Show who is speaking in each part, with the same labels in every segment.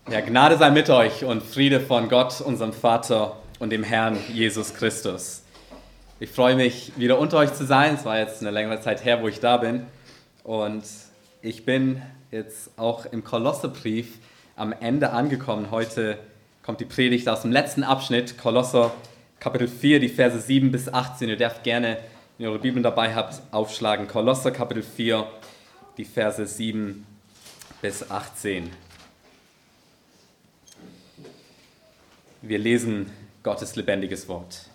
Speaker 1: Ja, Gnade sei mit euch und Friede von Gott, unserem Vater und dem Herrn Jesus Christus. Ich freue mich, wieder unter euch zu sein. Es war jetzt eine längere Zeit her, wo ich da bin. Und ich bin jetzt auch im Kolosserbrief am Ende angekommen. Heute kommt die Predigt aus dem letzten Abschnitt, Kolosser Kapitel 4, die Verse 7 bis 18. Ihr dürft gerne, wenn ihr eure Bibeln dabei habt, aufschlagen. Kolosser Kapitel 4, die Verse 7 bis 18. Wir lesen Gottes lebendiges Wort.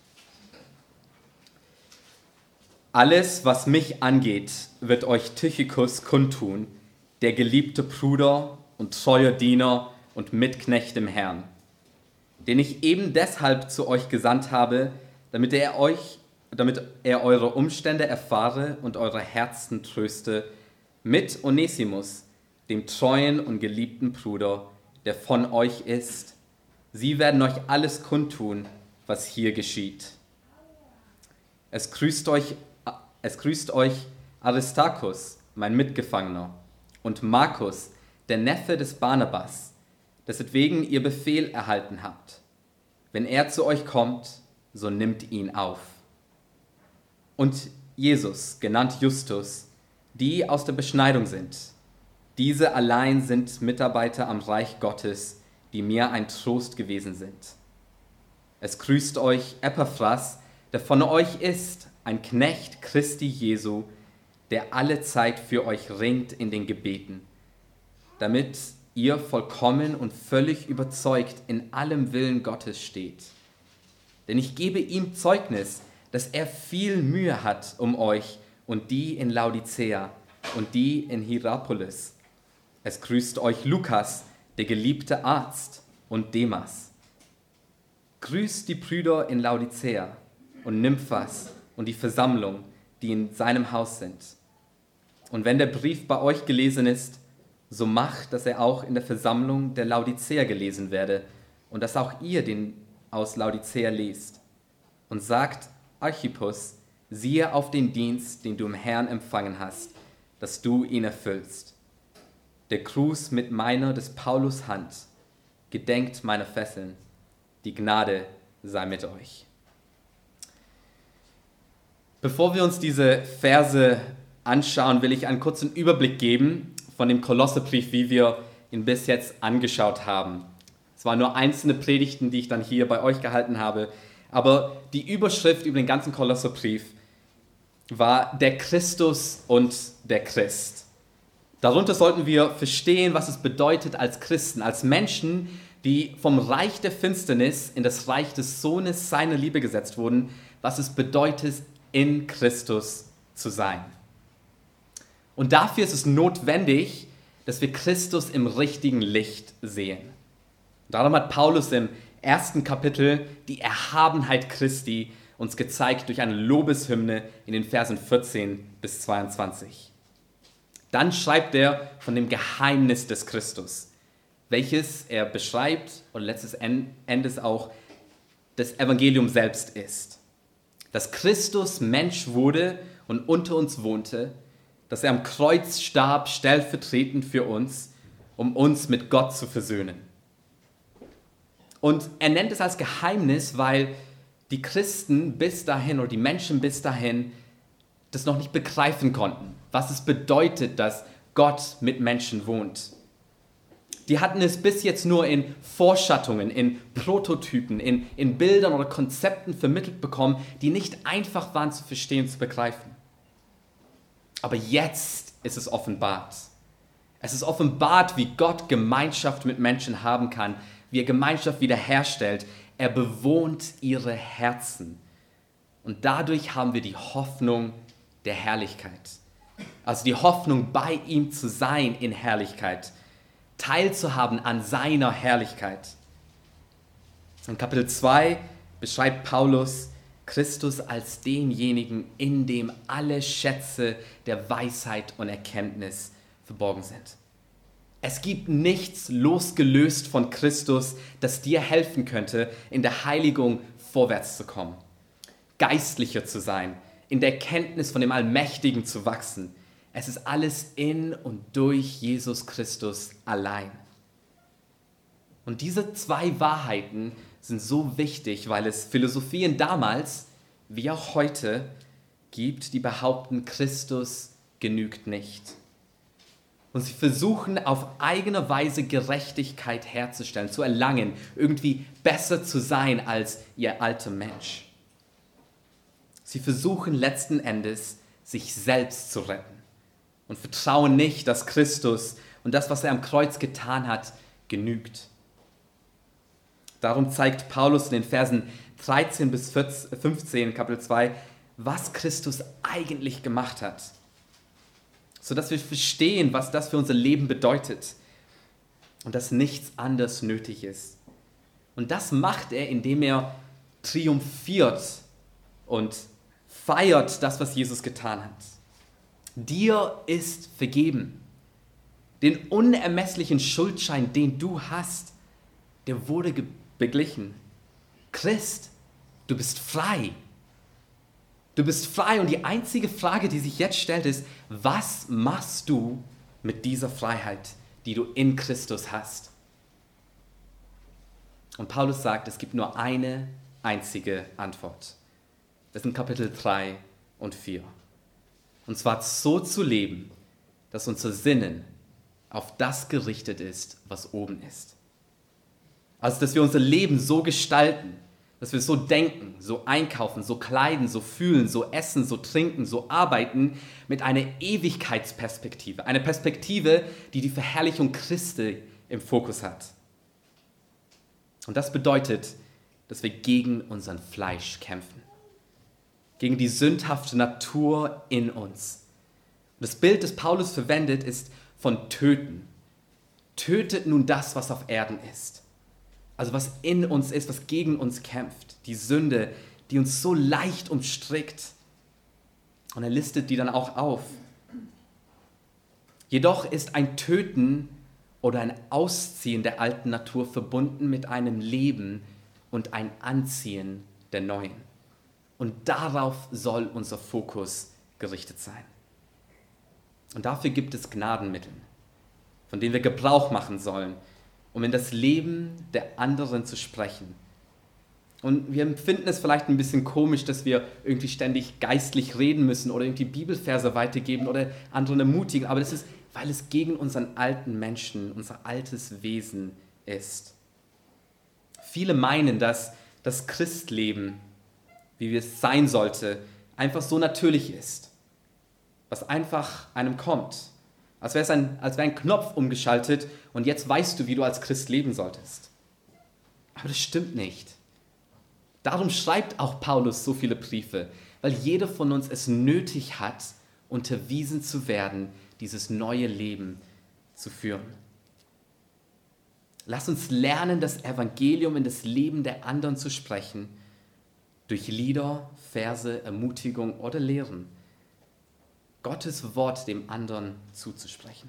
Speaker 1: Alles, was mich angeht, wird euch Tychikus kundtun, der geliebte Bruder und treuer Diener und Mitknecht im Herrn, den ich eben deshalb zu euch gesandt habe, damit er eure Umstände erfahre und eure Herzen tröste, mit Onesimus, dem treuen und geliebten Bruder, der von euch ist. Sie werden euch alles kundtun, was hier geschieht. Es grüßt euch Aristarchus, mein Mitgefangener, und Markus, der Neffe des Barnabas, dessetwegen ihr Befehl erhalten habt. Wenn er zu euch kommt, so nimmt ihn auf. Und Jesus, genannt Justus, die aus der Beschneidung sind. Diese allein sind Mitarbeiter am Reich Gottes, die mir ein Trost gewesen sind. Es grüßt euch Epaphras, der von euch ist, ein Knecht Christi Jesu, der alle Zeit für euch ringt in den Gebeten, damit ihr vollkommen und völlig überzeugt in allem Willen Gottes steht. Denn ich gebe ihm Zeugnis, dass er viel Mühe hat um euch und die in Laodicea und die in Hierapolis. Es grüßt euch Lukas, der geliebte Arzt, und Demas. Grüßt die Brüder in Laodicea und Nymphas und die Versammlung, die in seinem Haus sind. Und wenn der Brief bei euch gelesen ist, so macht, dass er auch in der Versammlung der Laodicea gelesen werde und dass auch ihr den aus Laodicea lest. Und sagt Archippus, siehe auf den Dienst, den du im Herrn empfangen hast, dass du ihn erfüllst. Der Gruß mit meiner des Paulus Hand, gedenkt meiner Fesseln, die Gnade sei mit euch. Bevor wir uns diese Verse anschauen, will ich einen kurzen Überblick geben von dem Kolosserbrief, wie wir ihn bis jetzt angeschaut haben. Es waren nur einzelne Predigten, die ich dann hier bei euch gehalten habe, aber die Überschrift über den ganzen Kolosserbrief war der Christus und der Christ. Darunter sollten wir verstehen, was es bedeutet als Christen, als Menschen, die vom Reich der Finsternis in das Reich des Sohnes seiner Liebe gesetzt wurden, was es bedeutet, in Christus zu sein. Und dafür ist es notwendig, dass wir Christus im richtigen Licht sehen. Darum hat Paulus im 1. Kapitel die Erhabenheit Christi uns gezeigt durch eine Lobeshymne in den Versen 14 bis 22. Dann schreibt er von dem Geheimnis des Christus, welches er beschreibt und letztes Endes auch das Evangelium selbst ist. Dass Christus Mensch wurde und unter uns wohnte, dass er am Kreuz starb, stellvertretend für uns, um uns mit Gott zu versöhnen. Und er nennt es als Geheimnis, weil die Christen bis dahin oder die Menschen bis dahin das noch nicht begreifen konnten, was es bedeutet, dass Gott mit Menschen wohnt. Die hatten es bis jetzt nur in Vorschattungen, in Prototypen, in Bildern oder Konzepten vermittelt bekommen, die nicht einfach waren zu verstehen, zu begreifen. Aber jetzt ist es offenbart. Es ist offenbart, wie Gott Gemeinschaft mit Menschen haben kann, wie er Gemeinschaft wiederherstellt. Er bewohnt ihre Herzen. Und dadurch haben wir die Hoffnung der Herrlichkeit. Also die Hoffnung, bei ihm zu sein in Herrlichkeit, teilzuhaben an seiner Herrlichkeit. In Kapitel 2 beschreibt Paulus Christus als denjenigen, in dem alle Schätze der Weisheit und Erkenntnis verborgen sind. Es gibt nichts losgelöst von Christus, das dir helfen könnte, in der Heiligung vorwärts zu kommen, geistlicher zu sein, in der Kenntnis von dem Allmächtigen zu wachsen. Es ist alles in und durch Jesus Christus allein. Und diese zwei Wahrheiten sind so wichtig, weil es Philosophien damals wie auch heute gibt, die behaupten, Christus genügt nicht. Und sie versuchen auf eigene Weise Gerechtigkeit herzustellen, zu erlangen, irgendwie besser zu sein als ihr alter Mensch. Sie versuchen letzten Endes, sich selbst zu retten und vertrauen nicht, dass Christus und das, was er am Kreuz getan hat, genügt. Darum zeigt Paulus in den Versen 13 bis 15, Kapitel 2, was Christus eigentlich gemacht hat, sodass wir verstehen, was das für unser Leben bedeutet und dass nichts anderes nötig ist. Und das macht er, indem er triumphiert und feiert das, was Jesus getan hat. Dir ist vergeben. Den unermesslichen Schuldschein, den du hast, der wurde beglichen. Christ, du bist frei. Du bist frei und die einzige Frage, die sich jetzt stellt, ist, was machst du mit dieser Freiheit, die du in Christus hast? Und Paulus sagt, es gibt nur eine einzige Antwort. Das sind Kapitel 3 und 4. Und zwar so zu leben, dass unser Sinnen auf das gerichtet ist, was oben ist. Also, dass wir unser Leben so gestalten, dass wir so denken, so einkaufen, so kleiden, so fühlen, so essen, so trinken, so arbeiten, mit einer Ewigkeitsperspektive. Eine Perspektive, die die Verherrlichung Christi im Fokus hat. Und das bedeutet, dass wir gegen unseren Fleisch kämpfen. Gegen die sündhafte Natur in uns. Und das Bild, das Paulus verwendet, ist von töten. Tötet nun das, was auf Erden ist. Also was in uns ist, was gegen uns kämpft. Die Sünde, die uns so leicht umstrickt. Und er listet die dann auch auf. Jedoch ist ein Töten oder ein Ausziehen der alten Natur verbunden mit einem Leben und ein Anziehen der neuen. Und darauf soll unser Fokus gerichtet sein. Und dafür gibt es Gnadenmittel, von denen wir Gebrauch machen sollen, um in das Leben der anderen zu sprechen. Und wir empfinden es vielleicht ein bisschen komisch, dass wir irgendwie ständig geistlich reden müssen oder irgendwie Bibelverse weitergeben oder anderen ermutigen, aber das ist, weil es gegen unseren alten Menschen, unser altes Wesen ist. Viele meinen, dass das Christleben, wie es sein sollte, einfach so natürlich ist, was einfach einem kommt. Als wäre ein Knopf umgeschaltet und jetzt weißt du, wie du als Christ leben solltest. Aber das stimmt nicht. Darum schreibt auch Paulus so viele Briefe, weil jeder von uns es nötig hat, unterwiesen zu werden, dieses neue Leben zu führen. Lass uns lernen, das Evangelium in das Leben der anderen zu sprechen, durch Lieder, Verse, Ermutigung oder Lehren. Gottes Wort dem anderen zuzusprechen.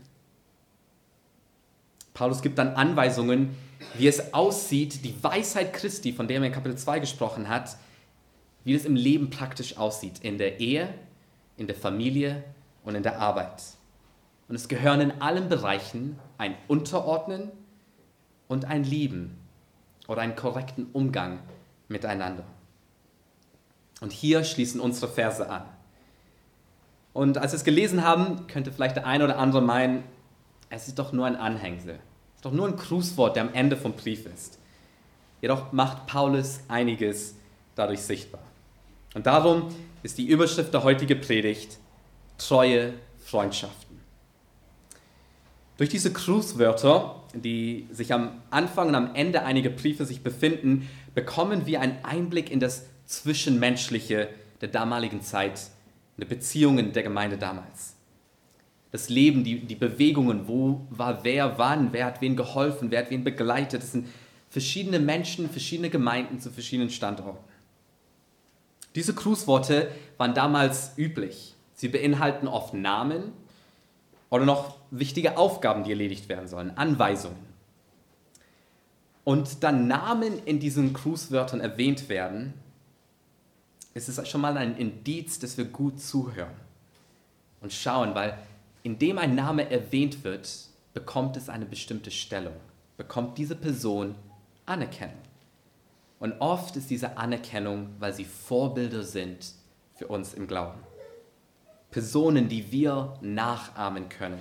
Speaker 1: Paulus gibt dann Anweisungen, wie es aussieht, die Weisheit Christi, von der er in Kapitel 2 gesprochen hat, wie es im Leben praktisch aussieht, in der Ehe, in der Familie und in der Arbeit. Und es gehören in allen Bereichen ein Unterordnen und ein Lieben oder einen korrekten Umgang miteinander. Und hier schließen unsere Verse an. Und als wir es gelesen haben, könnte vielleicht der eine oder andere meinen, es ist doch nur ein Anhängsel. Es ist doch nur ein Grußwort, der am Ende vom Brief ist. Jedoch macht Paulus einiges dadurch sichtbar. Und darum ist die Überschrift der heutigen Predigt treue Freundschaften. Durch diese Grußwörter, die sich am Anfang und am Ende einiger Briefe sich befinden, bekommen wir einen Einblick in das Zwischenmenschliche der damaligen Zeit, in die Beziehungen der Gemeinde damals. Das Leben, die Bewegungen, wo war wer wann, wer hat wen geholfen, wer hat wen begleitet. Das sind verschiedene Menschen, verschiedene Gemeinden zu verschiedenen Standorten. Diese Grußworte waren damals üblich. Sie beinhalten oft Namen oder noch wichtige Aufgaben, die erledigt werden sollen, Anweisungen. Und da Namen in diesen Grußwörtern erwähnt werden, ist es schon mal ein Indiz, dass wir gut zuhören und schauen, weil indem ein Name erwähnt wird, bekommt es eine bestimmte Stellung. bekommt diese Person Anerkennung. Und oft ist diese Anerkennung, weil sie Vorbilder sind für uns im Glauben. Personen, die wir nachahmen können.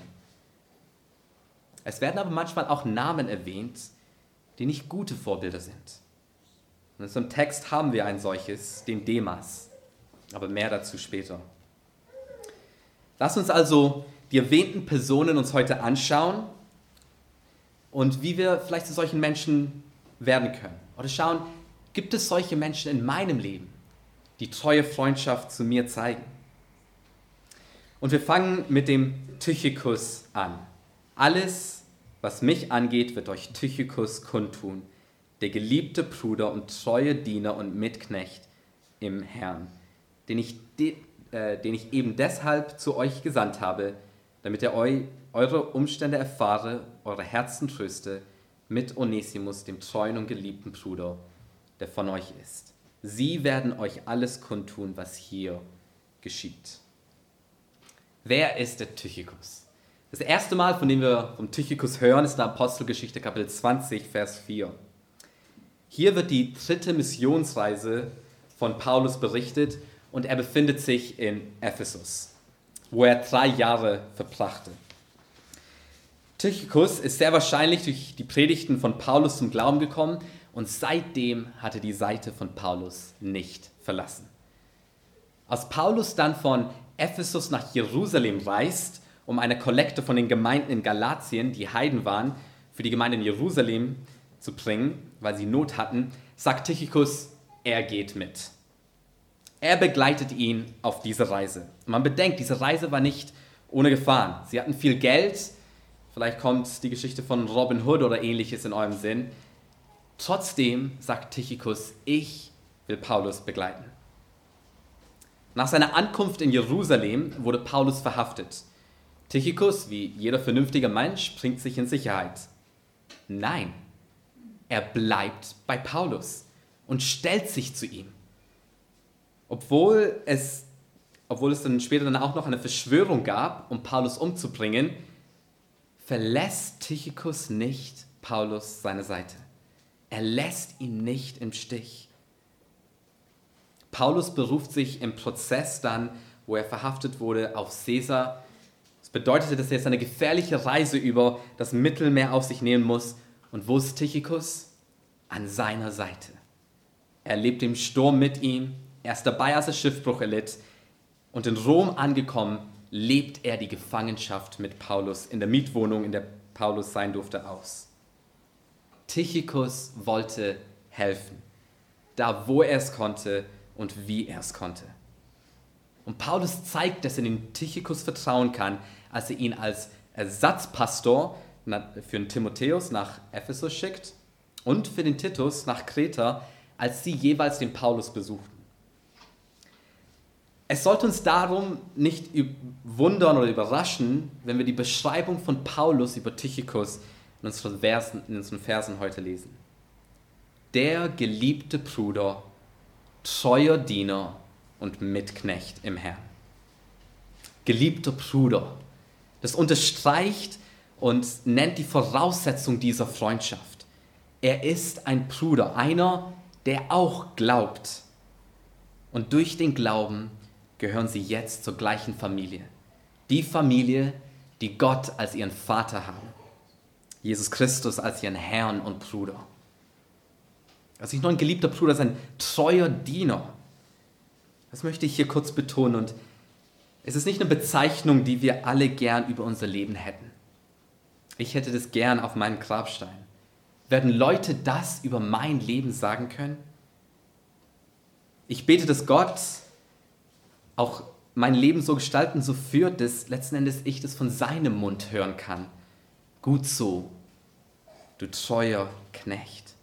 Speaker 1: Es werden aber manchmal auch Namen erwähnt, die nicht gute Vorbilder sind. Und in so einem Text haben wir ein solches, den Demas. Aber mehr dazu später. Lass uns also die erwähnten Personen uns heute anschauen und wie wir vielleicht zu solchen Menschen werden können. Oder schauen, gibt es solche Menschen in meinem Leben, die treue Freundschaft zu mir zeigen? Und wir fangen mit dem Tychikus an. Alles, was mich angeht, wird euch Tychikus kundtun, der geliebte Bruder und treue Diener und Mitknecht im Herrn, den ich eben deshalb zu euch gesandt habe, damit er eure Umstände erfahre, eure Herzen tröste, mit Onesimus, dem treuen und geliebten Bruder, der von euch ist. Sie werden euch alles kundtun, was hier geschieht. Wer ist der Tychikus? Das erste Mal, von dem wir vom Tychikus hören, ist in der Apostelgeschichte Kapitel 20, Vers 4. Hier wird die 3. Missionsreise von Paulus berichtet und er befindet sich in Ephesus, wo er 3 Jahre verbrachte. Tychikus ist sehr wahrscheinlich durch die Predigten von Paulus zum Glauben gekommen und seitdem hat er die Seite von Paulus nicht verlassen. Als Paulus dann von Ephesus nach Jerusalem reist, um eine Kollekte von den Gemeinden in Galatien, die Heiden waren, für die Gemeinde in Jerusalem zu bringen, weil sie Not hatten, sagt Tychikus, er geht mit. Er begleitet ihn auf diese Reise. Und man bedenkt, diese Reise war nicht ohne Gefahren. Sie hatten viel Geld, vielleicht kommt die Geschichte von Robin Hood oder ähnliches in eurem Sinn. Trotzdem sagt Tychikus, ich will Paulus begleiten. Nach seiner Ankunft in Jerusalem wurde Paulus verhaftet. Tychikus, wie jeder vernünftige Mensch, bringt sich in Sicherheit. Nein, er bleibt bei Paulus und stellt sich zu ihm. Obwohl es dann später dann auch noch eine Verschwörung gab, um Paulus umzubringen, verlässt Tychikus nicht Paulus seine Seite. Er lässt ihn nicht im Stich. Paulus beruft sich im Prozess dann, wo er verhaftet wurde, auf Caesar. Das bedeutete, dass er jetzt eine gefährliche Reise über das Mittelmeer auf sich nehmen muss. Und wo ist Tychikus? An seiner Seite. Er lebt im Sturm mit ihm. Er ist dabei, als er Schiffbruch erlitt. Und in Rom angekommen, lebt er die Gefangenschaft mit Paulus in der Mietwohnung, in der Paulus sein durfte, aus. Tychikus wollte helfen, da wo er es konnte und wie er es konnte. Und Paulus zeigt, dass er den Tychikus vertrauen kann, als er ihn als Ersatzpastor für den Timotheus nach Ephesus schickt und für den Titus nach Kreta, als sie jeweils den Paulus besuchten. Es sollte uns darum nicht wundern oder überraschen, wenn wir die Beschreibung von Paulus über Tychikus in unseren Versen heute lesen. Der geliebte Bruder, treuer Diener und Mitknecht im Herrn. Geliebter Bruder, das unterstreicht und nennt die Voraussetzung dieser Freundschaft. Er ist ein Bruder, einer, der auch glaubt. Und durch den Glauben gehören sie jetzt zur gleichen Familie. Die Familie, die Gott als ihren Vater haben. Jesus Christus als ihren Herrn und Bruder. Also nicht nur ein geliebter Bruder, sondern ein treuer Diener. Das möchte ich hier kurz betonen. Und es ist nicht eine Bezeichnung, die wir alle gern über unser Leben hätten. Ich hätte das gern auf meinem Grabstein. Werden Leute das über mein Leben sagen können? Ich bete, dass Gott auch mein Leben so gestalten, so führt, dass letzten Endes ich das von seinem Mund hören kann. Gut so, du treuer Knecht.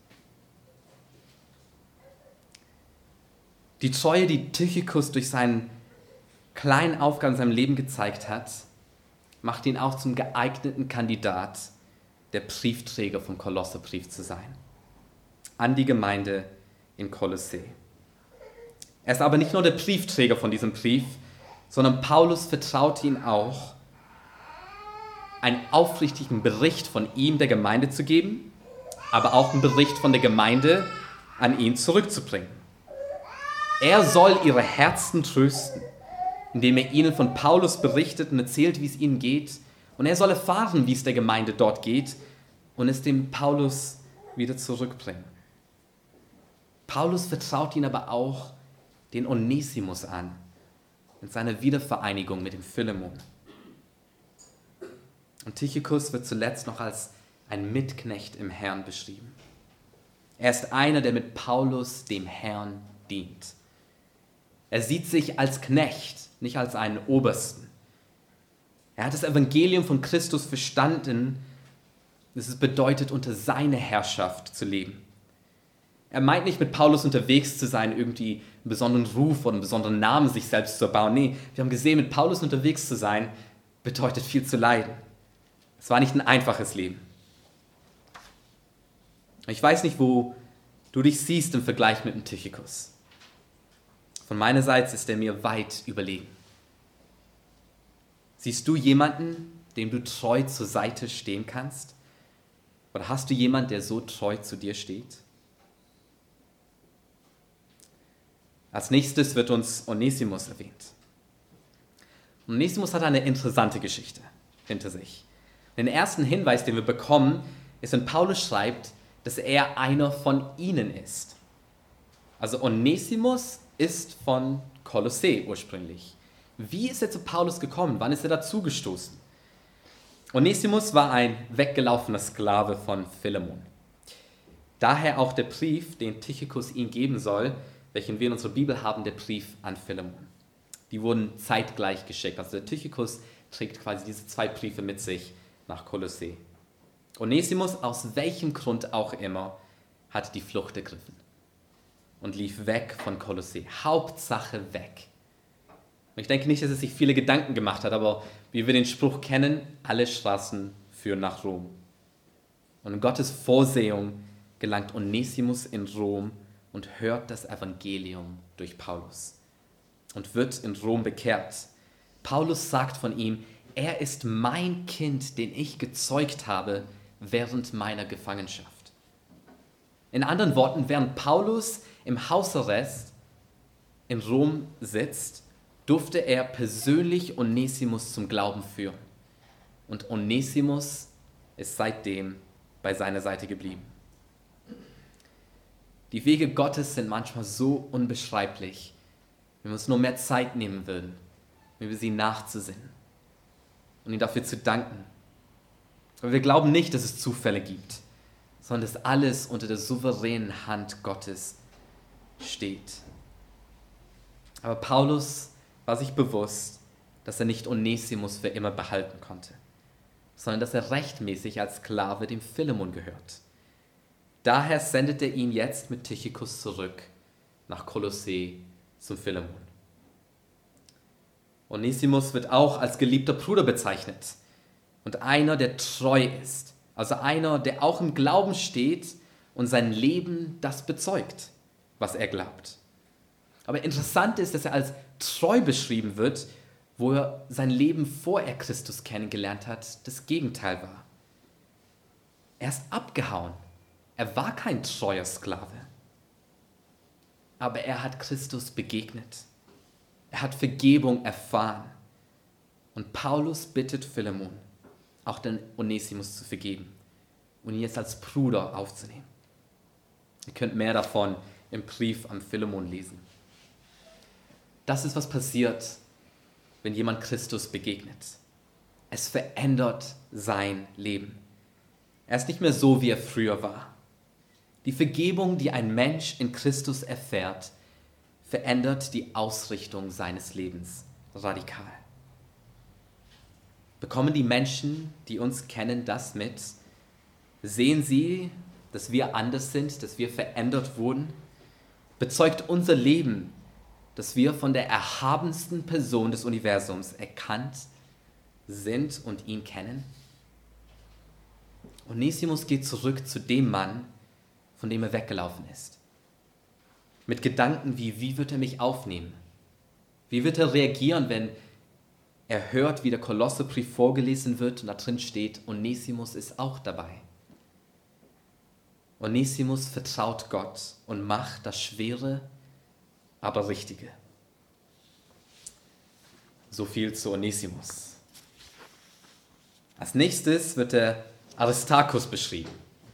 Speaker 1: Die Treue, die Tychikus durch seine kleinen Aufgaben in seinem Leben gezeigt hat, macht ihn auch zum geeigneten Kandidat, der Briefträger vom Kolosserbrief zu sein. An die Gemeinde in Kolossä. Er ist aber nicht nur der Briefträger von diesem Brief, sondern Paulus vertraut ihm auch, einen aufrichtigen Bericht von ihm der Gemeinde zu geben aber auch einen Bericht von der Gemeinde an ihn zurückzubringen. Er soll ihre Herzen trösten, indem er ihnen von Paulus berichtet und erzählt, wie es ihnen geht. Und er soll erfahren, wie es der Gemeinde dort geht und es dem Paulus wieder zurückbringen. Paulus vertraut ihn aber auch den Onesimus an in seiner Wiedervereinigung mit dem Philemon. Und Tychicus wird zuletzt noch als ein Mitknecht im Herrn beschrieben. Er ist einer, der mit Paulus dem Herrn dient. Er sieht sich als Knecht, nicht als einen Obersten. Er hat das Evangelium von Christus verstanden, dass es bedeutet, unter seine Herrschaft zu leben. Er meint nicht, mit Paulus unterwegs zu sein, irgendwie einen besonderen Ruf oder einen besonderen Namen sich selbst zu erbauen. Nee, wir haben gesehen, mit Paulus unterwegs zu sein, bedeutet viel zu leiden. Es war nicht ein einfaches Leben. Ich weiß nicht, wo du dich siehst im Vergleich mit dem Tychicus. Von meiner Seite ist er mir weit überlegen. Siehst du jemanden, dem du treu zur Seite stehen kannst? Oder hast du jemanden, der so treu zu dir steht? Als nächstes wird uns Onesimus erwähnt. Onesimus hat eine interessante Geschichte hinter sich. Den ersten Hinweis, den wir bekommen, ist, wenn Paulus schreibt, dass er einer von ihnen ist. Also Onesimus ist von Kolossä ursprünglich. Wie ist er zu Paulus gekommen? Wann ist er dazugestoßen? Onesimus war ein weggelaufener Sklave von Philemon. Daher auch der Brief, den Tychicus ihm geben soll, welchen wir in unserer Bibel haben, der Brief an Philemon. Die wurden zeitgleich geschickt. Also der Tychicus trägt quasi diese zwei Briefe mit sich nach Kolossä. Onesimus, aus welchem Grund auch immer, hat die Flucht ergriffen und lief weg von Kolossä. Hauptsache weg. Und ich denke nicht, dass er sich viele Gedanken gemacht hat, aber wie wir den Spruch kennen, alle Straßen führen nach Rom. Und in Gottes Vorsehung gelangt Onesimus in Rom und hört das Evangelium durch Paulus und wird in Rom bekehrt. Paulus sagt von ihm, er ist mein Kind, den ich gezeugt habe während meiner Gefangenschaft. In anderen Worten, während Paulus im Hausarrest in Rom sitzt, durfte er persönlich Onesimus zum Glauben führen. Und Onesimus ist seitdem bei seiner Seite geblieben. Die Wege Gottes sind manchmal so unbeschreiblich, wenn wir uns nur mehr Zeit nehmen würden, wenn wir sie nachzusinnen und ihm dafür zu danken. Aber wir glauben nicht, dass es Zufälle gibt, sondern dass alles unter der souveränen Hand Gottes steht. Aber Paulus war sich bewusst, dass er nicht Onesimus für immer behalten konnte, sondern dass er rechtmäßig als Sklave dem Philemon gehört. Daher sendet er ihn jetzt mit Tychicus zurück nach Kolossä zum Philemon. Onesimus wird auch als geliebter Bruder bezeichnet und einer, der treu ist, also einer, der auch im Glauben steht und sein Leben das bezeugt, was er glaubt. Aber interessant ist, dass er als treu beschrieben wird, wo er sein Leben, vor er Christus kennengelernt hat, das Gegenteil war. Er ist abgehauen. Er war kein treuer Sklave. Aber er hat Christus begegnet. Er hat Vergebung erfahren. Und Paulus bittet Philemon, auch den Onesimus zu vergeben und ihn jetzt als Bruder aufzunehmen. Ihr könnt mehr davon im Brief an Philemon lesen. Das ist, was passiert, wenn jemand Christus begegnet. Es verändert sein Leben. Er ist nicht mehr so, wie er früher war. Die Vergebung, die ein Mensch in Christus erfährt, verändert die Ausrichtung seines Lebens radikal. Bekommen die Menschen, die uns kennen, das mit? Sehen sie, dass wir anders sind, dass wir verändert wurden? Bezeugt unser Leben, dass wir von der erhabensten Person des Universums erkannt sind und ihn kennen? Onesimus geht zurück zu dem Mann, von dem er weggelaufen ist. Mit Gedanken wie wird er mich aufnehmen? Wie wird er reagieren, wenn er hört, wie der Kolosserbrief vorgelesen wird und da drin steht, Onesimus ist auch dabei? Onesimus vertraut Gott und macht das Schwere, aber Richtige. So viel zu Onesimus. Als nächstes wird der Aristarchus beschrieben.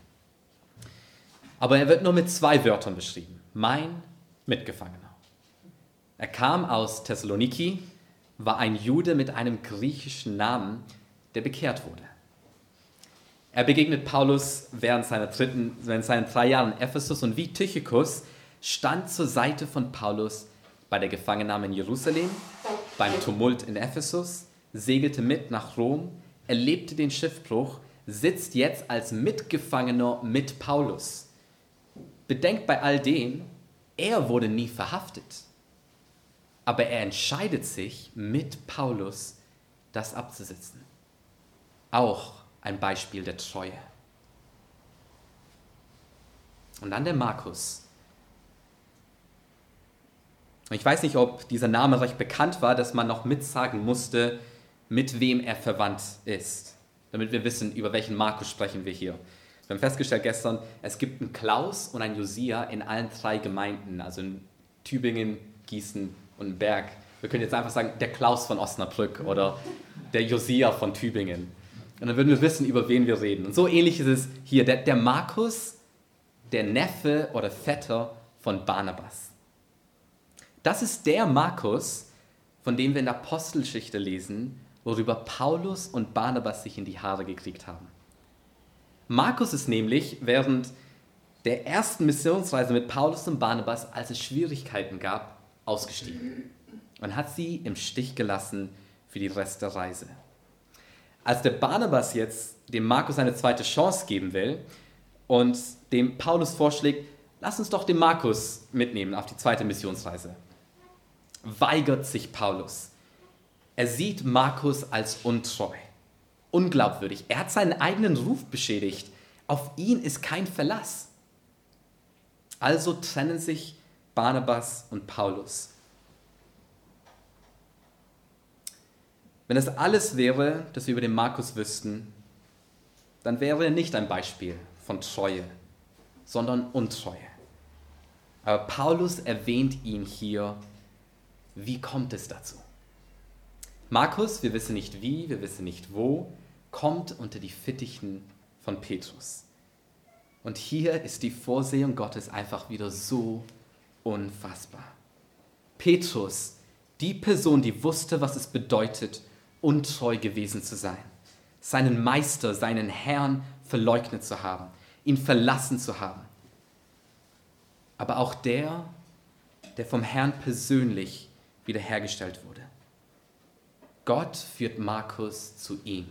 Speaker 1: Aber er wird nur mit 2 Wörtern beschrieben. Mein Mitgefangener. Er kam aus Thessaloniki, war ein Jude mit einem griechischen Namen, der bekehrt wurde. Er begegnet Paulus während seinen 3 Jahren in Ephesus und wie Tychicus stand zur Seite von Paulus bei der Gefangennahme in Jerusalem, beim Tumult in Ephesus, segelte mit nach Rom, erlebte den Schiffbruch, sitzt jetzt als Mitgefangener mit Paulus. Bedenkt bei all dem, er wurde nie verhaftet. Aber er entscheidet sich, mit Paulus das abzusitzen. Auch ein Beispiel der Treue. Und dann der Markus. Ich weiß nicht, ob dieser Name recht bekannt war, dass man noch mitsagen musste, mit wem er verwandt ist. Damit wir wissen, über welchen Markus sprechen wir hier. Wir haben festgestellt gestern, es gibt einen Klaus und einen Josia in allen 3 Gemeinden, also in Tübingen, Gießen und Berg. Wir können jetzt einfach sagen, der Klaus von Osnabrück oder der Josia von Tübingen. Und dann würden wir wissen, über wen wir reden. Und so ähnlich ist es hier. Der Markus, der Neffe oder Vetter von Barnabas. Das ist der Markus, von dem wir in der Apostelgeschichte lesen, worüber Paulus und Barnabas sich in die Haare gekriegt haben. Markus ist nämlich während der ersten Missionsreise mit Paulus und Barnabas, als es Schwierigkeiten gab, ausgestiegen und hat sie im Stich gelassen für die Rest der Reise. Als der Barnabas jetzt dem Markus eine zweite Chance geben will und dem Paulus vorschlägt, lass uns doch den Markus mitnehmen auf die zweite Missionsreise, weigert sich Paulus. Er sieht Markus als untreu, unglaubwürdig. Er hat seinen eigenen Ruf beschädigt. Auf ihn ist kein Verlass. Also trennen sich Barnabas und Paulus. Wenn das alles wäre, das wir über den Markus wüssten, dann wäre er nicht ein Beispiel von Treue, sondern Untreue. Aber Paulus erwähnt ihn hier. Wie kommt es dazu? Markus, wir wissen nicht wie, wir wissen nicht wo, kommt unter die Fittichen von Petrus. Und hier ist die Vorsehung Gottes einfach wieder so unfassbar. Petrus, die Person, die wusste, was es bedeutet, untreu gewesen zu sein, seinen Meister, seinen Herrn verleugnet zu haben, ihn verlassen zu haben. Aber auch der vom Herrn persönlich wiederhergestellt wurde. Gott führt Markus zu ihm.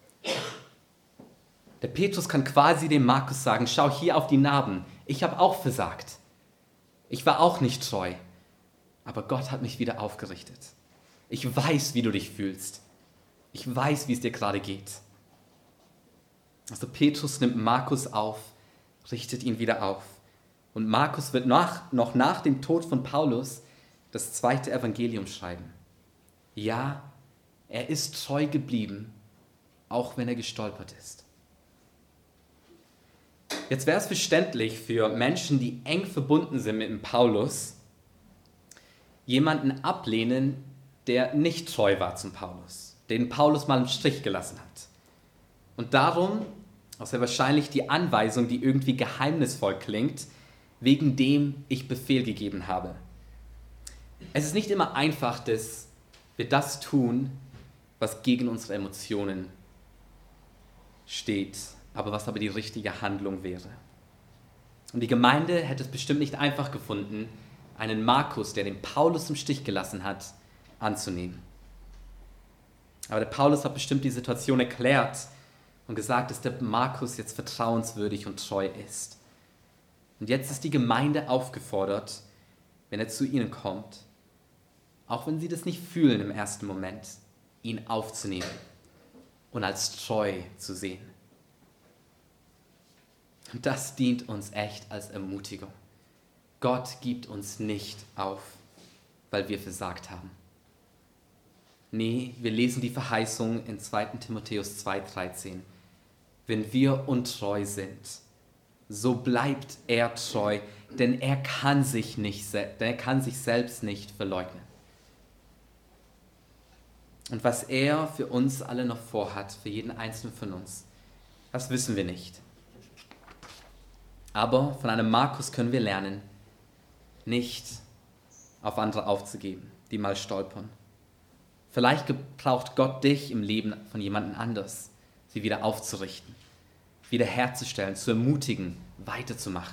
Speaker 1: Der Petrus kann quasi dem Markus sagen, schau hier auf die Narben, ich habe auch versagt. Ich war auch nicht treu, aber Gott hat mich wieder aufgerichtet. Ich weiß, wie du dich fühlst. Ich weiß, wie es dir gerade geht. Also Petrus nimmt Markus auf, richtet ihn wieder auf. Und Markus wird noch nach dem Tod von Paulus das 2. Evangelium schreiben. Ja, er ist treu geblieben, auch wenn er gestolpert ist. Jetzt wäre es verständlich für Menschen, die eng verbunden sind mit dem Paulus, jemanden ablehnen, der nicht treu war zum Paulus, den Paulus mal im Stich gelassen hat. Und darum, auch sehr wahrscheinlich die Anweisung, die irgendwie geheimnisvoll klingt, wegen dem ich Befehl gegeben habe. Es ist nicht immer einfach, dass wir das tun, was gegen unsere Emotionen steht, was aber die richtige Handlung wäre. Und die Gemeinde hätte es bestimmt nicht einfach gefunden, einen Markus, der den Paulus im Stich gelassen hat, anzunehmen. Aber der Paulus hat bestimmt die Situation erklärt und gesagt, dass der Markus jetzt vertrauenswürdig und treu ist. Und jetzt ist die Gemeinde aufgefordert, wenn er zu ihnen kommt, auch wenn sie das nicht fühlen im ersten Moment, ihn aufzunehmen und als treu zu sehen. Und das dient uns echt als Ermutigung. Gott gibt uns nicht auf, weil wir versagt haben. Nee, wir lesen die Verheißung in 2. Timotheus 2,13. Wenn wir untreu sind, so bleibt er treu, denn er kann sich selbst nicht verleugnen. Und was er für uns alle noch vorhat, für jeden Einzelnen von uns, das wissen wir nicht. Aber von einem Markus können wir lernen, nicht auf andere aufzugeben, die mal stolpern. Vielleicht gebraucht Gott dich im Leben von jemandem anders, sie wieder aufzurichten, wiederherzustellen, zu ermutigen, weiterzumachen.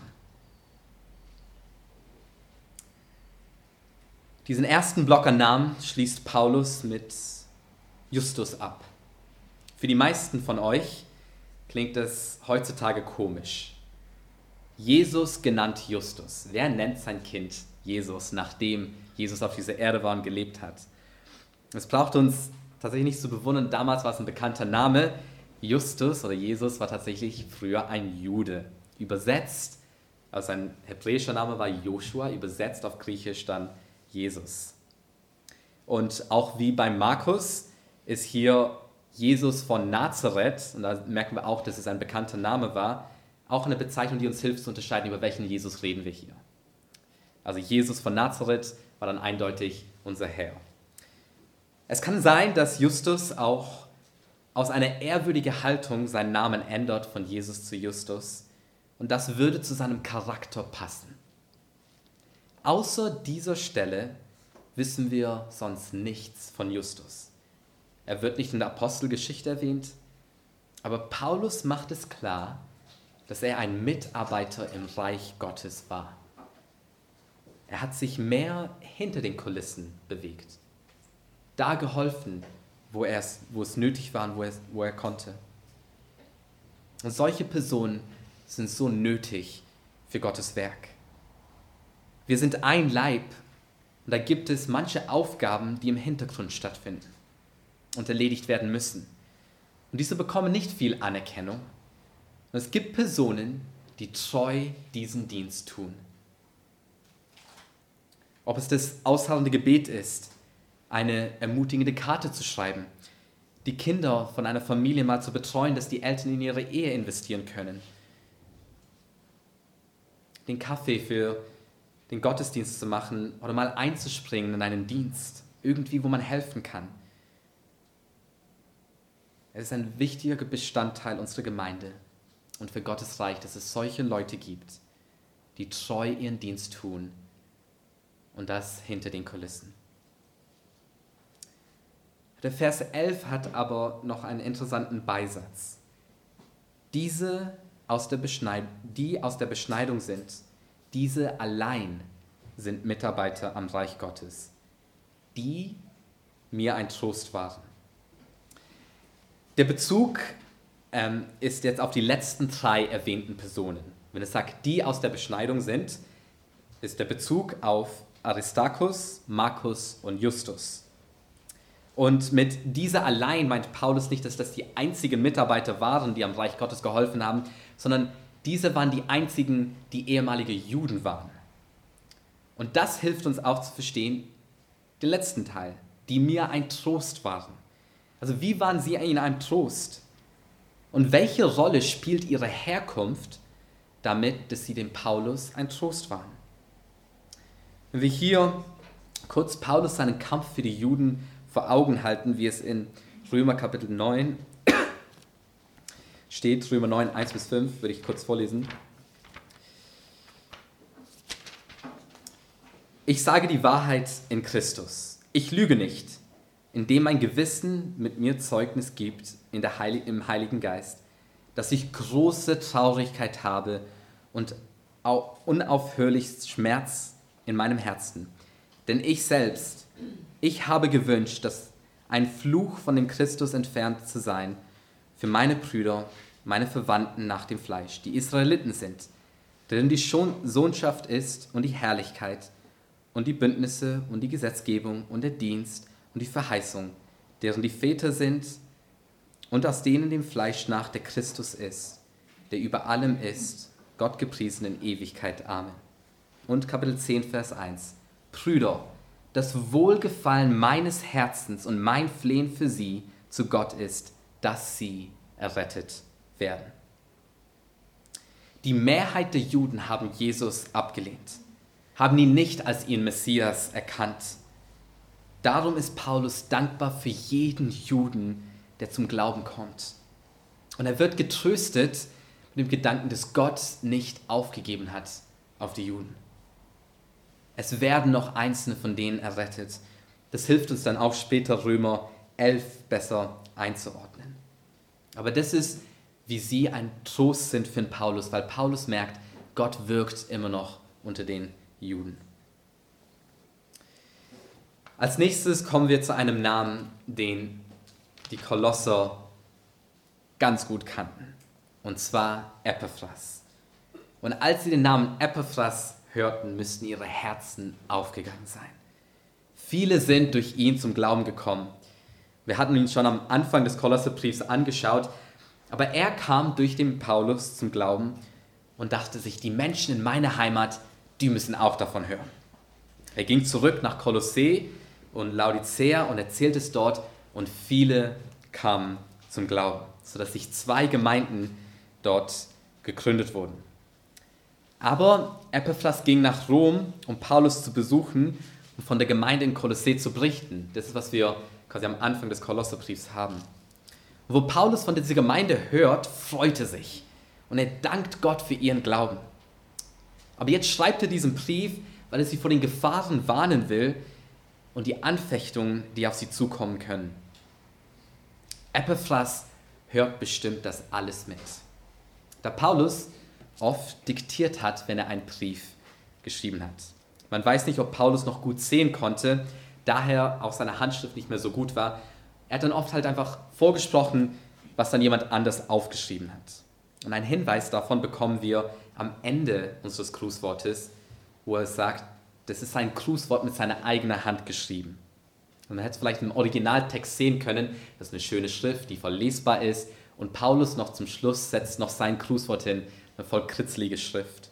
Speaker 1: Diesen ersten Block an Namen schließt Paulus mit Justus ab. Für die meisten von euch klingt es heutzutage komisch. Jesus genannt Justus. Wer nennt sein Kind Jesus, nachdem Jesus auf dieser Erde war und gelebt hat? Es braucht uns tatsächlich nicht zu bewundern, damals war es ein bekannter Name. Justus oder Jesus war tatsächlich früher ein Jude. Übersetzt, also sein hebräischer Name war Joshua, übersetzt auf Griechisch dann Jesus. Und auch wie bei Markus ist hier Jesus von Nazareth, und da merken wir auch, dass es ein bekannter Name war, auch eine Bezeichnung, die uns hilft zu unterscheiden, über welchen Jesus reden wir hier. Also Jesus von Nazareth war dann eindeutig unser Herr. Es kann sein, dass Justus auch aus einer ehrwürdigen Haltung seinen Namen ändert von Jesus zu Justus, und das würde zu seinem Charakter passen. Außer dieser Stelle wissen wir sonst nichts von Justus. Er wird nicht in der Apostelgeschichte erwähnt, aber Paulus macht es klar, dass er ein Mitarbeiter im Reich Gottes war. Er hat sich mehr hinter den Kulissen bewegt, da geholfen, wo es nötig war und wo er konnte. Und solche Personen sind so nötig für Gottes Werk. Wir sind ein Leib und da gibt es manche Aufgaben, die im Hintergrund stattfinden und erledigt werden müssen. Und diese bekommen nicht viel Anerkennung. Und es gibt Personen, die treu diesen Dienst tun. Ob es das ausharrende Gebet ist, eine ermutigende Karte zu schreiben, die Kinder von einer Familie mal zu betreuen, dass die Eltern in ihre Ehe investieren können, den Kaffee für den Gottesdienst zu machen oder mal einzuspringen in einen Dienst, irgendwie, wo man helfen kann. Es ist ein wichtiger Bestandteil unserer Gemeinde und für Gottes Reich, dass es solche Leute gibt, die treu ihren Dienst tun und das hinter den Kulissen. Der Vers 11 hat aber noch einen interessanten Beisatz. Die aus der Beschneidung sind, diese allein sind Mitarbeiter am Reich Gottes, die mir ein Trost waren. Der Bezug ist jetzt auf die letzten 3 erwähnten Personen. Wenn es sagt, die aus der Beschneidung sind, ist der Bezug auf Aristarchus, Markus und Justus. Und mit dieser allein meint Paulus nicht, dass das die einzigen Mitarbeiter waren, die am Reich Gottes geholfen haben, sondern diese waren die einzigen, die ehemalige Juden waren. Und das hilft uns auch zu verstehen, den letzten Teil, die mir ein Trost waren. Also wie waren sie in einem Trost? Und welche Rolle spielt ihre Herkunft damit, dass sie dem Paulus ein Trost waren? Wenn wir hier kurz Paulus seinen Kampf für die Juden vor Augen halten, wie es in Römer Kapitel 9 steht, Römer 9, 1-5, würde ich kurz vorlesen. Ich sage die Wahrheit in Christus. Ich lüge nicht, indem mein Gewissen mit mir Zeugnis gibt im Heiligen Geist, dass ich große Traurigkeit habe und unaufhörlich Schmerz in meinem Herzen. Denn ich habe gewünscht, dass ein Fluch von dem Christus entfernt zu sein für meine Brüder, meine Verwandten nach dem Fleisch, die Israeliten sind, deren die Sohnschaft ist und die Herrlichkeit und die Bündnisse und die Gesetzgebung und der Dienst und die Verheißung, deren die Väter sind und aus denen dem Fleisch nach der Christus ist, der über allem ist, Gott gepriesen in Ewigkeit. Amen. Und Kapitel 10, Vers 1. Brüder, das Wohlgefallen meines Herzens und mein Flehen für sie zu Gott ist, dass sie errettet werden. Die Mehrheit der Juden haben Jesus abgelehnt, haben ihn nicht als ihren Messias erkannt. Darum ist Paulus dankbar für jeden Juden, der zum Glauben kommt. Und er wird getröstet mit dem Gedanken, dass Gott nicht aufgegeben hat auf die Juden. Es werden noch Einzelne von denen errettet. Das hilft uns dann auch später Römer 11 besser einzuordnen. Aber das ist, wie sie ein Trost sind für den Paulus, weil Paulus merkt, Gott wirkt immer noch unter den Juden. Als nächstes kommen wir zu einem Namen, den die Kolosser ganz gut kannten, und zwar Epaphras. Und als sie den Namen Epaphras hörten, müssten ihre Herzen aufgegangen sein. Viele sind durch ihn zum Glauben gekommen. Wir hatten ihn schon am Anfang des Kolosserbriefs angeschaut, aber er kam durch den Paulus zum Glauben und dachte sich, die Menschen in meiner Heimat, die müssen auch davon hören. Er ging zurück nach Kolossee und Laodicea und erzählte es dort und viele kamen zum Glauben, sodass sich 2 Gemeinden dort gegründet wurden. Aber Epaphras ging nach Rom, um Paulus zu besuchen und von der Gemeinde in Kolossee zu berichten. Das ist, was wir quasi am Anfang des Kolosserbriefs haben. Und wo Paulus von dieser Gemeinde hört, freut er sich und er dankt Gott für ihren Glauben. Aber jetzt schreibt er diesen Brief, weil er sie vor den Gefahren warnen will und die Anfechtungen, die auf sie zukommen können. Epaphras hört bestimmt das alles mit. Da Paulus oft diktiert hat, wenn er einen Brief geschrieben hat. Man weiß nicht, ob Paulus noch gut sehen konnte, daher auch seine Handschrift nicht mehr so gut war. Er hat dann oft halt einfach vorgesprochen, was dann jemand anders aufgeschrieben hat. Und einen Hinweis davon bekommen wir am Ende unseres Grußwortes, wo er sagt, das ist sein Grußwort mit seiner eigenen Hand geschrieben. Und man hätte es vielleicht im Originaltext sehen können, das ist eine schöne Schrift, die voll lesbar ist. Und Paulus noch zum Schluss setzt noch sein Grußwort hin, eine voll kritzelige Schrift.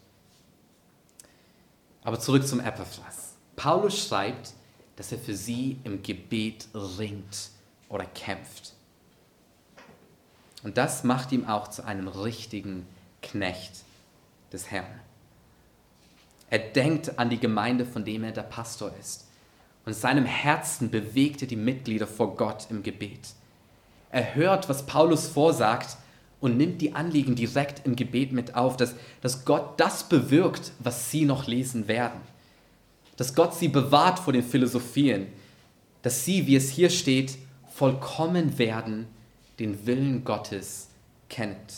Speaker 1: Aber zurück zum Epaphras. Paulus schreibt, dass er für sie im Gebet ringt oder kämpft. Und das macht ihn auch zu einem richtigen Knecht des Herrn. Er denkt an die Gemeinde, von dem er der Pastor ist. Und in seinem Herzen bewegt er die Mitglieder vor Gott im Gebet. Er hört, was Paulus vorsagt und nimmt die Anliegen direkt im Gebet mit auf, dass Gott das bewirkt, was sie noch lesen werden. Dass Gott sie bewahrt vor den Philosophien. Dass sie, wie es hier steht, vollkommen werden, den Willen Gottes kennt.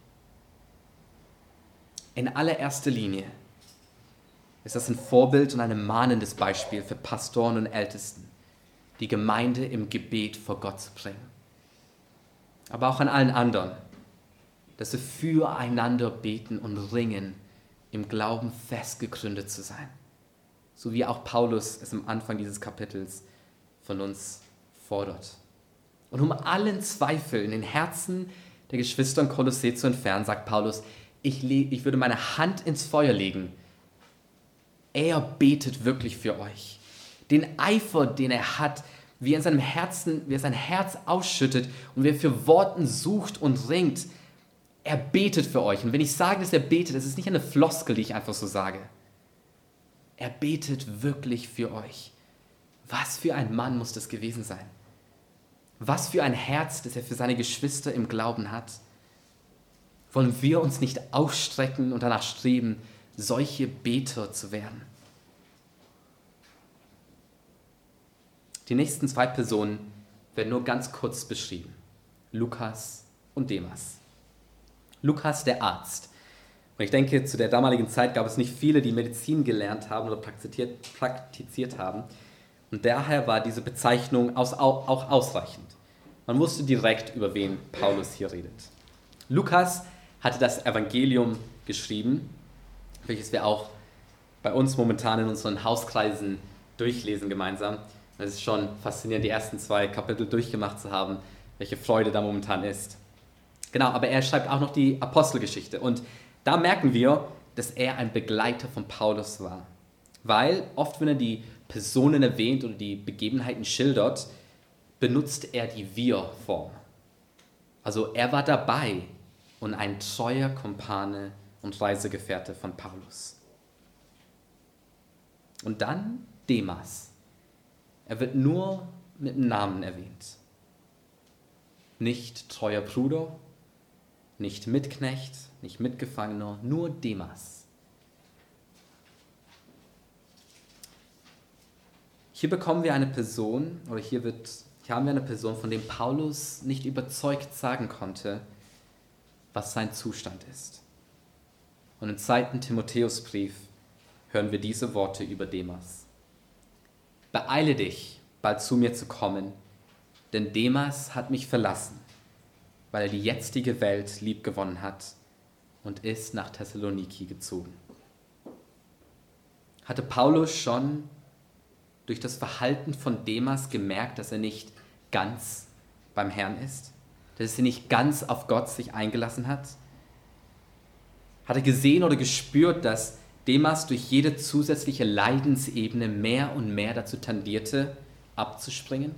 Speaker 1: In allererster Linie ist das ein Vorbild und ein mahnendes Beispiel für Pastoren und Ältesten, die Gemeinde im Gebet vor Gott zu bringen. Aber auch an allen anderen, dass wir füreinander beten und ringen, im Glauben festgegründet zu sein. So wie auch Paulus es am Anfang dieses Kapitels von uns fordert. Und um allen Zweifel in den Herzen der Geschwister in Kolossee zu entfernen, sagt Paulus, ich würde meine Hand ins Feuer legen. Er betet wirklich für euch. Den Eifer, den er hat, wie er in seinem Herzen, wie er sein Herz ausschüttet und wie er für Worten sucht und ringt, er betet für euch. Und wenn ich sage, dass er betet, das ist nicht eine Floskel, die ich einfach so sage. Er betet wirklich für euch. Was für ein Mann muss das gewesen sein? Was für ein Herz, das er für seine Geschwister im Glauben hat. Wollen wir uns nicht ausstrecken und danach streben, solche Beter zu werden? Die nächsten 2 Personen werden nur ganz kurz beschrieben. Lukas und Demas. Lukas, der Arzt. Und ich denke, zu der damaligen Zeit gab es nicht viele, die Medizin gelernt haben oder praktiziert haben. Und daher war diese Bezeichnung auch ausreichend. Man wusste direkt, über wen Paulus hier redet. Lukas hatte das Evangelium geschrieben, welches wir auch bei uns momentan in unseren Hauskreisen durchlesen gemeinsam. Es ist schon faszinierend, die ersten 2 Kapitel durchgemacht zu haben, welche Freude da momentan ist. Genau, aber er schreibt auch noch die Apostelgeschichte. Und da merken wir, dass er ein Begleiter von Paulus war. Weil oft, wenn er die Personen erwähnt oder die Begebenheiten schildert, benutzt er die Wir-Form. Also er war dabei und ein treuer Kumpane und Reisegefährte von Paulus. Und dann Demas. Er wird nur mit dem Namen erwähnt. Nicht treuer Bruder, nicht Mitknecht, nicht Mitgefangener, nur Demas. Hier bekommen wir eine Person, oder hier haben wir eine Person, von dem Paulus nicht überzeugt sagen konnte, was sein Zustand ist. Und im 2. Timotheusbrief hören wir diese Worte über Demas. Beeile dich, bald zu mir zu kommen, denn Demas hat mich verlassen, weil er die jetzige Welt liebgewonnen hat und ist nach Thessaloniki gezogen. Hatte Paulus schon durch das Verhalten von Demas gemerkt, dass er nicht ganz beim Herrn ist? Dass er nicht ganz auf Gott sich eingelassen hat? Hat er gesehen oder gespürt, dass Demas durch jede zusätzliche Leidensebene mehr und mehr dazu tendierte, abzuspringen?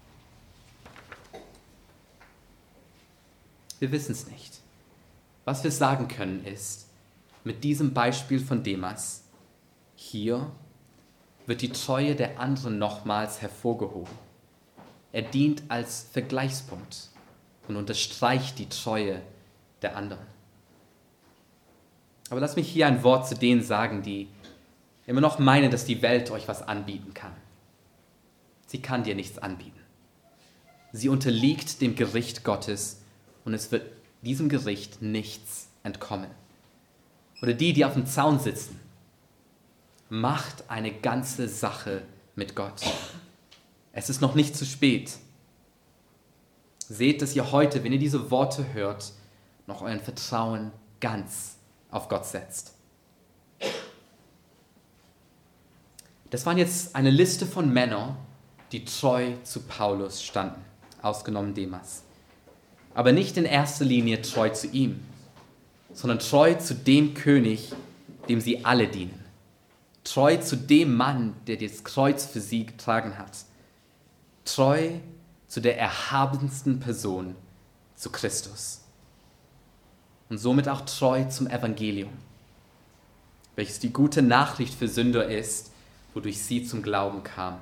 Speaker 1: Wir wissen es nicht. Was wir sagen können ist, mit diesem Beispiel von Demas, hier wird die Treue der anderen nochmals hervorgehoben. Er dient als Vergleichspunkt und unterstreicht die Treue der anderen. Aber lass mich hier ein Wort zu denen sagen, die immer noch meinen, dass die Welt euch was anbieten kann. Sie kann dir nichts anbieten. Sie unterliegt dem Gericht Gottes und es wird diesem Gericht nichts entkommen. Oder die auf dem Zaun sitzen, macht eine ganze Sache mit Gott. Es ist noch nicht zu spät. Seht, dass ihr heute, wenn ihr diese Worte hört, noch euren Vertrauen ganz auf Gott setzt. Das waren jetzt eine Liste von Männern, die treu zu Paulus standen, ausgenommen Demas. Aber nicht in erster Linie treu zu ihm, sondern treu zu dem König, dem sie alle dienen. Treu zu dem Mann, der das Kreuz für sie getragen hat. Treu zu der erhabensten Person, zu Christus. Und somit auch treu zum Evangelium, welches die gute Nachricht für Sünder ist, wodurch sie zum Glauben kamen.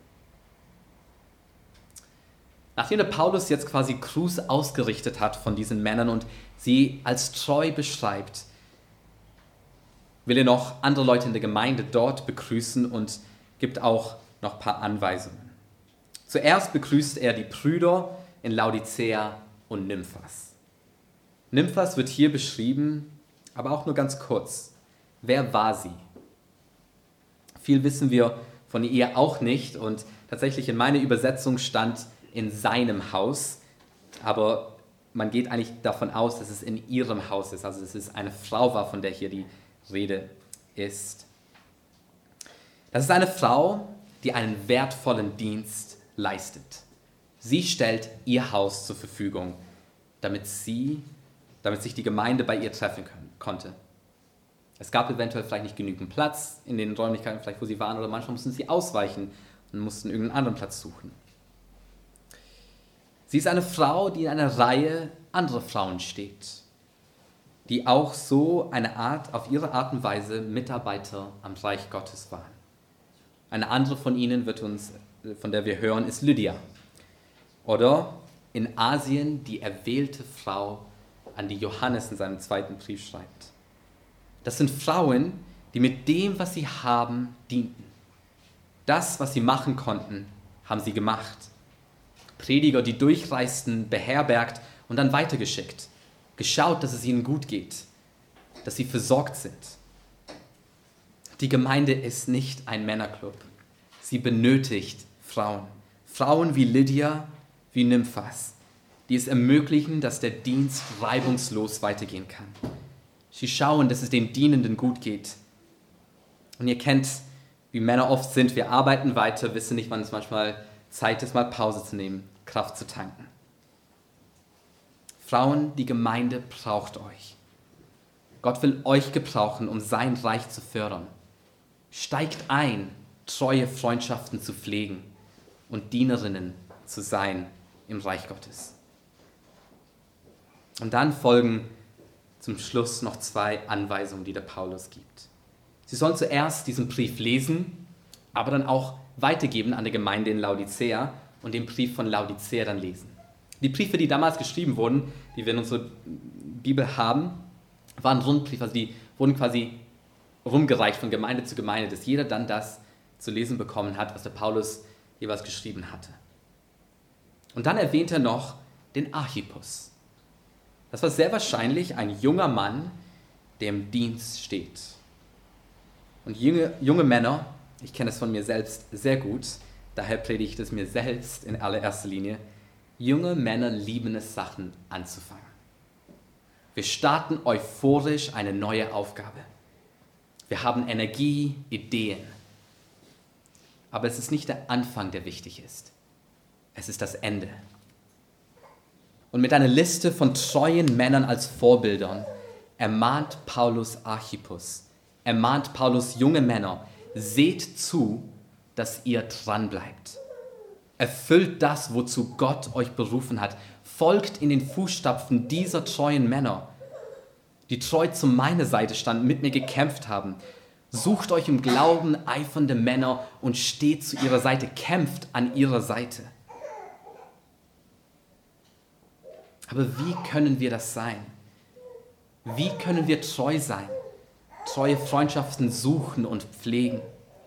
Speaker 1: Nachdem der Paulus jetzt quasi Gruß ausgerichtet hat von diesen Männern und sie als treu beschreibt, will er noch andere Leute in der Gemeinde dort begrüßen und gibt auch noch ein paar Anweisungen. Zuerst begrüßt er die Brüder in Laodicea und Nymphas. Nymphas wird hier beschrieben, aber auch nur ganz kurz. Wer war sie? Viel wissen wir von ihr auch nicht und tatsächlich in meiner Übersetzung stand in seinem Haus, aber man geht eigentlich davon aus, dass es in ihrem Haus ist, also dass es eine Frau war, von der hier die Rede ist. Das ist eine Frau, die einen wertvollen Dienst leistet. Sie stellt ihr Haus zur Verfügung, damit sich die Gemeinde bei ihr treffen konnte. Es gab eventuell vielleicht nicht genügend Platz in den Räumlichkeiten, vielleicht wo sie waren, oder manchmal mussten sie ausweichen und mussten irgendeinen anderen Platz suchen. Sie ist eine Frau, die in einer Reihe anderer Frauen steht, die auch so auf ihre Art und Weise Mitarbeiter am Reich Gottes waren. Eine andere von ihnen von der wir hören, ist Lydia. Oder in Asien die erwählte Frau, an die Johannes in seinem 2. Brief schreibt. Das sind Frauen, die mit dem, was sie haben, dienten. Das, was sie machen konnten, haben sie gemacht. Prediger, die durchreisten, beherbergt und dann weitergeschickt. Geschaut, dass es ihnen gut geht, dass sie versorgt sind. Die Gemeinde ist nicht ein Männerclub. Sie benötigt Frauen. Frauen wie Lydia, wie Nymphas, die es ermöglichen, dass der Dienst reibungslos weitergehen kann. Sie schauen, dass es den Dienenden gut geht. Und ihr kennt, wie Männer oft sind, wir arbeiten weiter, wissen nicht, wann es manchmal Zeit ist, mal Pause zu nehmen, Kraft zu tanken. Frauen, die Gemeinde braucht euch. Gott will euch gebrauchen, um sein Reich zu fördern. Steigt ein, treue Freundschaften zu pflegen und Dienerinnen zu sein im Reich Gottes. Und dann folgen zum Schluss noch 2 Anweisungen, die der Paulus gibt. Sie sollen zuerst diesen Brief lesen, aber dann auch weitergeben an die Gemeinde in Laodicea und den Brief von Laodicea dann lesen. Die Briefe, die damals geschrieben wurden, die wir in unserer Bibel haben, waren Rundbriefe, also die wurden quasi rumgereicht von Gemeinde zu Gemeinde, dass jeder dann das zu lesen bekommen hat, was der Paulus jeweils geschrieben hatte. Und dann erwähnt er noch den Archippus. Das war sehr wahrscheinlich ein junger Mann, der im Dienst steht. Und junge Männer, ich kenne es von mir selbst sehr gut, daher predige ich das mir selbst in allererster Linie, junge Männer lieben es, Sachen anzufangen. Wir starten euphorisch eine neue Aufgabe. Wir haben Energie, Ideen. Aber es ist nicht der Anfang, der wichtig ist. Es ist das Ende. Und mit einer Liste von treuen Männern als Vorbildern ermahnt Paulus Archippus, ermahnt Paulus junge Männer, seht zu, dass ihr dranbleibt. Erfüllt das, wozu Gott euch berufen hat. Folgt in den Fußstapfen dieser treuen Männer, die treu zu meiner Seite standen, mit mir gekämpft haben. Sucht euch im Glauben eifernde Männer und steht zu ihrer Seite, kämpft an ihrer Seite. Aber wie können wir das sein? Wie können wir treu sein? Treue Freundschaften suchen und pflegen?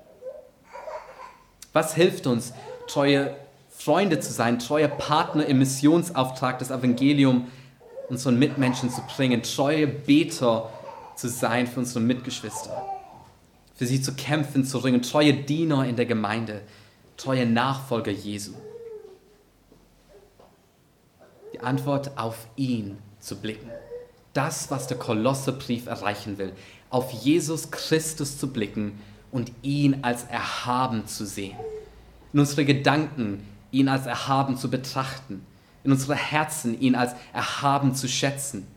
Speaker 1: Was hilft uns, treue Freunde zu sein, treue Partner im Missionsauftrag, das Evangelium unseren Mitmenschen zu bringen, treue Beter zu sein für unsere Mitgeschwister, für sie zu kämpfen, zu ringen, treue Diener in der Gemeinde, treue Nachfolger Jesu? Die Antwort: auf ihn zu blicken. Das, was der Kolosserbrief erreichen will, auf Jesus Christus zu blicken und ihn als erhaben zu sehen. In unsere Gedanken ihn als erhaben zu betrachten, in unsere Herzen ihn als erhaben zu schätzen.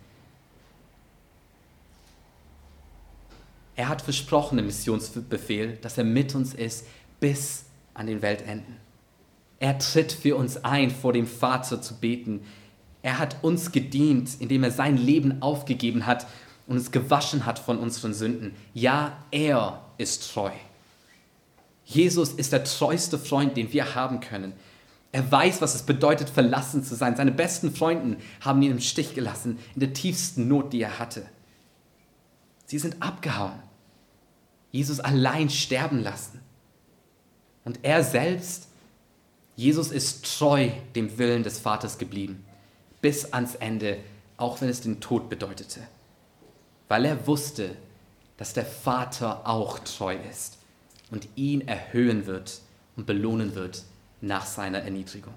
Speaker 1: Er hat versprochen im Missionsbefehl, dass er mit uns ist bis an den Weltenden. Er tritt für uns ein, vor dem Vater zu beten. Er hat uns gedient, indem er sein Leben aufgegeben hat und uns gewaschen hat von unseren Sünden. Ja, er ist treu. Jesus ist der treueste Freund, den wir haben können. Er weiß, was es bedeutet, verlassen zu sein. Seine besten Freunde haben ihn im Stich gelassen, in der tiefsten Not, die er hatte. Sie sind abgehauen. Jesus allein sterben lassen. Und er selbst, Jesus ist treu dem Willen des Vaters geblieben. Bis ans Ende, auch wenn es den Tod bedeutete. Weil er wusste, dass der Vater auch treu ist und ihn erhöhen wird und belohnen wird nach seiner Erniedrigung.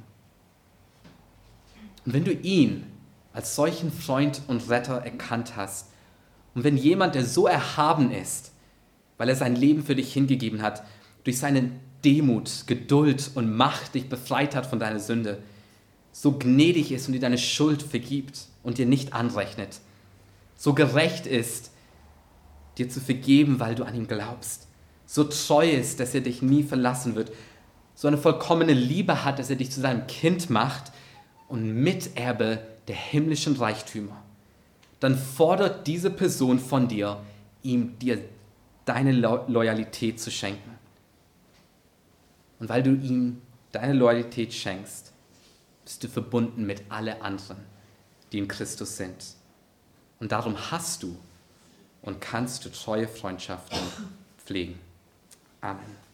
Speaker 1: Und wenn du ihn als solchen Freund und Retter erkannt hast und wenn jemand, der so erhaben ist, weil er sein Leben für dich hingegeben hat, durch seine Demut, Geduld und Macht dich befreit hat von deiner Sünde, so gnädig ist und dir deine Schuld vergibt und dir nicht anrechnet, so gerecht ist, dir zu vergeben, weil du an ihn glaubst, so treu ist, dass er dich nie verlassen wird, so eine vollkommene Liebe hat, dass er dich zu seinem Kind macht und Miterbe der himmlischen Reichtümer, dann fordert diese Person von dir, dir deine Loyalität zu schenken. Und weil du ihm deine Loyalität schenkst, bist du verbunden mit allen anderen, die in Christus sind. Und darum hast du und kannst du treue Freundschaften pflegen. Amen.